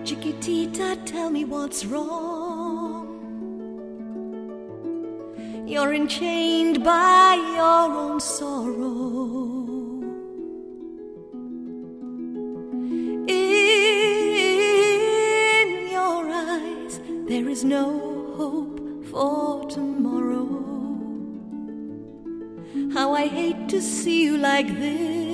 Chiquitita, tell me what's wrong. You're enchained by your own sorrow. In your eyes there is no hope for tomorrow. How I hate to see you like this.